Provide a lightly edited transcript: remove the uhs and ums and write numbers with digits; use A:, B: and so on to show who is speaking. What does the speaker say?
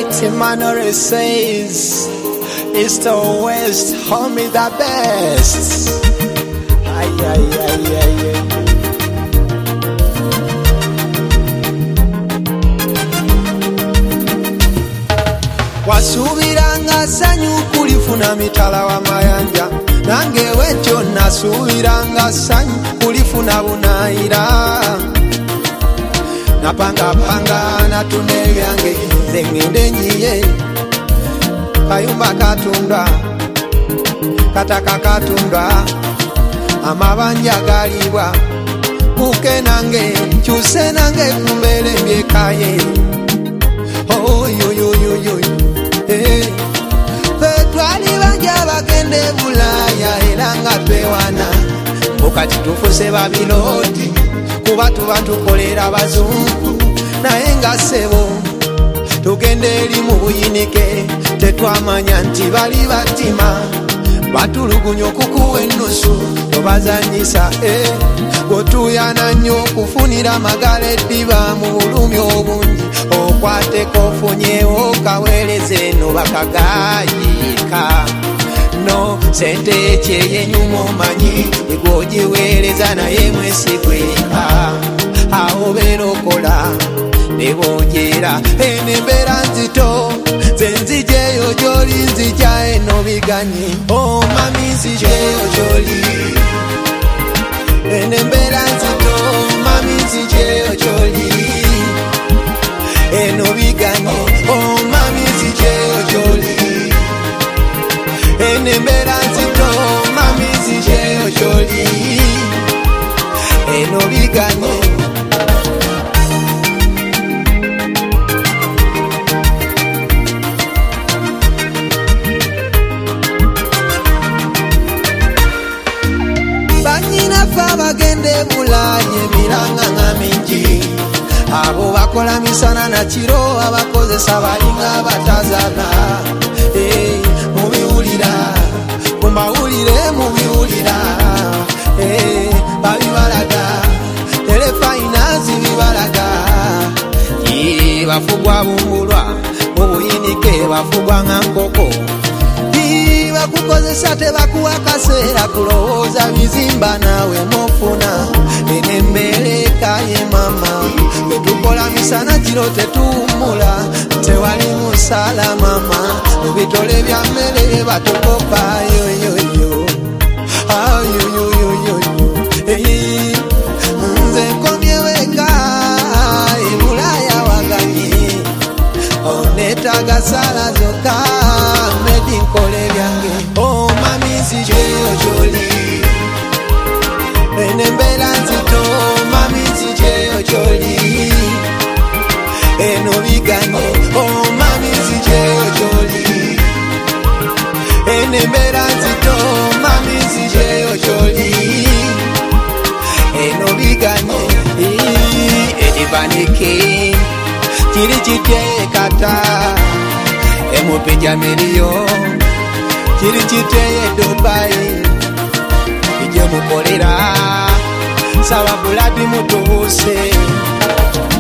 A: right, Emmanuel says, East or West, homie the best. Ay, ay, ay, ay, ay. Wasubiranga sanyu kulifuna mitala wa mayanja, nange wetyo nasubiranga sanyu kulifuna bunaira. Napanga panga natune yange zengende njiye, kayumba katunda kataka katunda, amabanja galibwa kuke nange chuse nange kumbele mbyekaye. Oh yo yo yo yo, twali banja bagende Bulaya era nga twewana, mukati tufuse babiloti kuba tuba tukolera bazungu, naye nga sebo tugende eri mu buyinike tetwamanya nti bali batima batulugunya okukuwa ennusu tobazanyisa. Gotuyana nnyo okufunira amagala eddiba mu bulumi obungi, okwateko ofunyewo kaweereze eno bakagayika. No sente ekyeyenyuma omanyi egwogiweereza naye mwesigweka, awo beerokola ne bongera. Eno embeera nzito ze nzijeyo gy'oli nzija eno biganye. Oh mami nzijeyo gy'oli, eno embeera nzito mami nzijeyo gy'oli, eno biganye. Oh mami nzijeyo gy'oli, eno embeera nzito mami nzijeyo gy'oli, eno biganye. Bagende Bulaya emiranga nga mingi, abo bakola misana na kiro abakozesa balinga abatazana. Mubiwulira mumawulire mubiwulira, babibalaga telefayinazi bibalaga. Bafugwa bumbulwa mu buyinike bafugwa nga nkoko, bakukozesa tebakuwa kaseera kulowooza bizimba nawe mufuna. Eno embeereka ye mama, bwetukola misana kiro tetuwummula, tewali musala mama, mu bitole bya mmere batukopa yoyoyo ayoyoyoyo. Nze nkomye weka e Bulaya waganye, onetaga sala zokka medi nkole byange. Oh mami nzijeyo gy'oli, eno embeera nzito mami nzijeyo gy'oli, eno biganye. Oh mami nzijeyo gy'oli, eno embeera nzito mami nzijeyo gy'oli, eno biganye. Edibanike kiri kitekata emupeja miliyo kiri kiteye Dubai, ije mukolera saba buladi mutubuse.